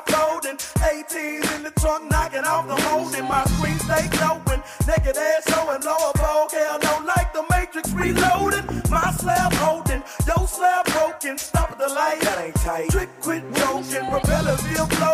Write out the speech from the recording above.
folding. 18s in the trunk, knocking off the molding. My screen stay glowing. Naked ass showing lower bowl. Hell no, like the Matrix reloading. My slab holding, your slab broken. Stop at the light, that ain't tight. Trick quit joking, propeller still floating.